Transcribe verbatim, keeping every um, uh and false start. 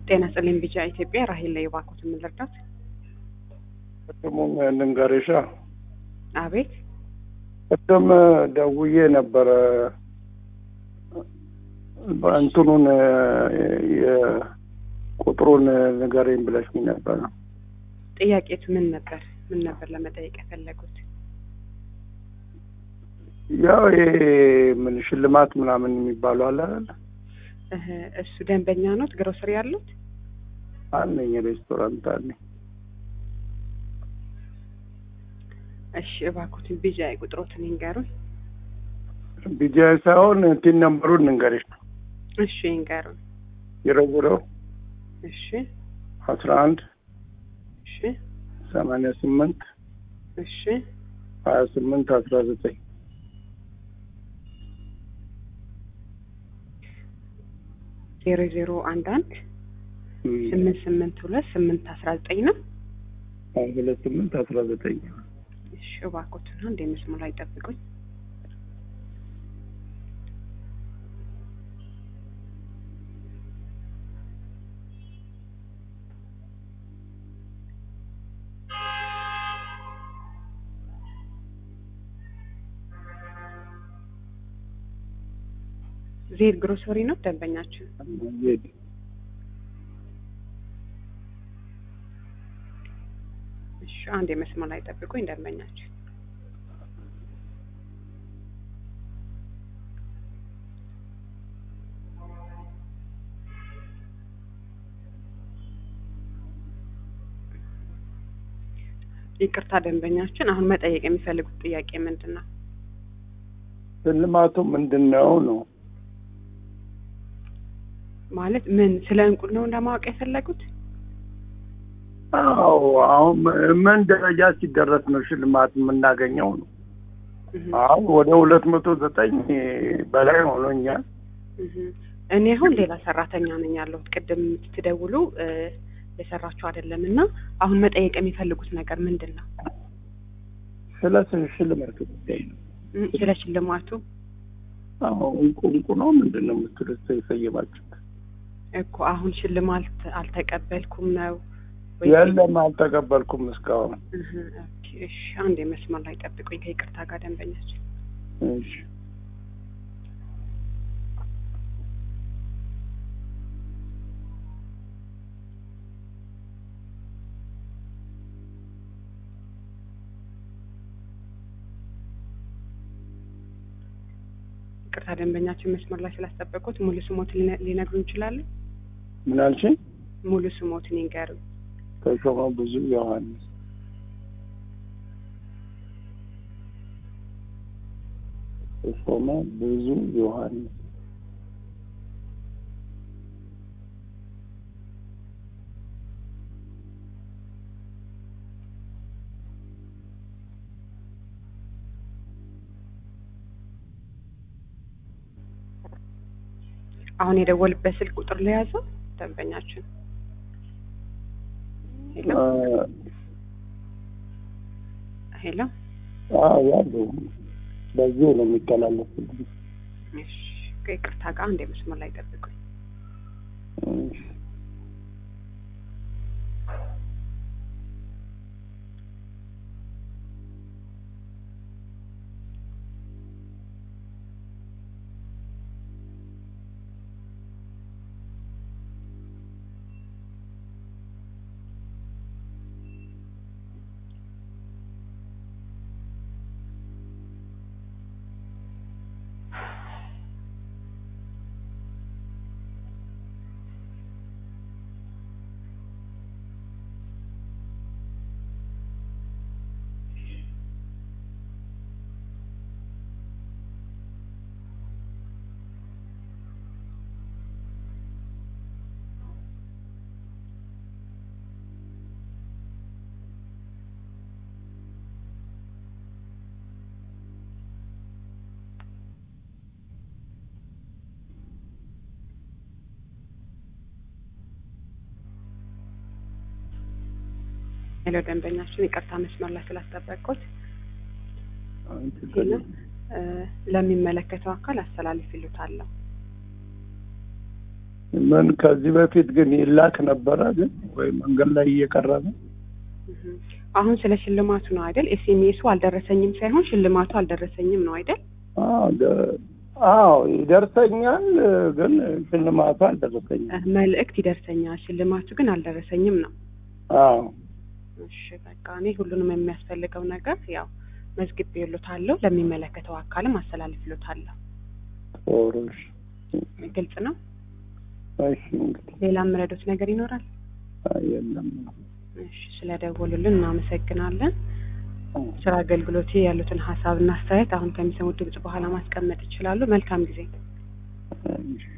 ጤና ይስጥልኝ ቢጫ ኢትዮጵያ ራሄል ላይ ባኩት ምን ልርዳት? ከተሞን እንንጋሬሻ አቤት ከተም ደውዬ ነበር በእንትኑን የቁጥሩን ንገረኝ ብለሽኝ ነበር። ጥያቄቱ ምን ነበር? ምን ነበር ለመጠየቅ የፈለጉት? ያው ይሄ ምን ሽልማት ምናምን የሚባለው አለ አይደል? እህ እሱ ደንበኛ ነው ግሮሰሪ ያሉት? አለኝ ሬስቶራንት አለኝ። እሺ እባክዎትን ቢጃይ ቁጥሮትን ይንገሩኝ። ቢጃይ ሳይሆን ቲን ነምበሩን ንገሪሽ። እሺ ይንገሩኝ። ዜሮ ዜሮ እሺ አስራ አንድ እሺ ሰማንያ ስምንት እሺ ሀያ ስምንት አስራ ዘጠኝ ዜሮ ዜሮ አንድ አንድ ስምንት ስምንት ሁለት ስምንት አስራ ዘጠኝ ነው። ሁለት ስምንት አስራ ዘጠኝ እሺ እባክዎትን አንዴ መስመር ላይ ጠብቁኝ። ዜድ ግሮሰሪ ነው ደንበኛችን? ዜድ እሺ አንዴ መስመር ላይ ጠብቁኝ ደንበኛችን። ይቅርታ ደንበኛችን አሁን መጠየቅ የሚፈልጉት ጥያቄ ምንድነው? ሽልማቱ ምንድነው ነው? ማለት ምን ስለ እንቁል ነው እንደማወቅ የፈለጉት? አዎ አሁን ምን ደረጃ ሲደረስ ነው ሽልማት የምናገኘው ነው? አሁን ወደ ሁለት መቶ ዘጠኝ በላይ ሆኖኛል። እኔ አሁን ሌላ ሰራተኛ ነኝ ያለሁት። ቅድም ትደውሉ የሰራችሁ አይደለምና አሁን መጠየቅ የሚፈልጉት ነገር ምንድነው? ስለ ሽልማቱ ጉዳይ ነው። ስለ ሽልማቱ? አዎ እንቁ እንቁ ነው ምንድነው የምትሉት? ሰይሰይባችሁ እኮ አሁን ሽልማት አልተቀበልኩም ነው ወይ? የለም አልተቀበልኩም እስካሁን። እህ ኦኬ እሺ አንዴ መስመር ላይ ጠብቁኝ ከይቅርታ ጋር ደንበኛችን። እሺ ይቅርታ ደንበኛችን መስመር ላይ ስላስጠበቁት ሙሉ ስሞትን ሊነግሩን ይችላሉ? ምን አልሽኝ? ሙሉ ስሞትን ይንገሩኝ። ተሾመ ብዙ ዮሐንስ። ተሾመ ብዙ ዮሐንስ። አሁን የደወልበት ስልክ ቁጥር ላይ ያዘው ደንበኛችን? ሄሎ ሄሎ አዎ ያለው በዚህ ነው የሚተላለፈው። እሺ ከይቅርታ ጋር አንዴ መስመር ላይ ጠብቁኝ። እሺ ሄሎ ደንበኛችን ይቅርታ መስመር ላይ ስላስጠበቅኩት ለሚመለከተው አካል አስተላልፍልዎታለሁ። ምን ከዚህ በፊት ግን ይላክ ነበረ ግን ወይ መንገድ ላይ እየቀረበ አሁን ስለ ሽልማቱ ነው አይደል? ኤስኤምኤሱ አልደረሰኝም ሳይሆን ሽልማቱ አልደረሰኝም ነው አይደል? አዎ ይደርሰኛል፣ ግን ሽልማቱ አልደረሰኝም። መልእክት ይደርሰኛል፣ ሽልማቱ ግን አልደረሰኝም ነው። አዎ እሺ በቃ እኔ ሁሉንም የሚያስፈልገው ነገር ያው መዝግቤልዎታለሁ፣ ለሚመለከተው አካልም አስተላልፍልዎታለሁ። ኦሮሽ ግልጽ ነው? እሺ እንግዲህ ሌላ ምረዶት ነገር ይኖራል? የለም። እሺ ስለደወሉልን እናመሰግናለን። ስራ አገልግሎት ያሉትን ሐሳብና አስተያየት አሁን ከሚሰሙት ድምጽ በኋላ ማስቀመጥ ይችላሉ። መልካም ጊዜ።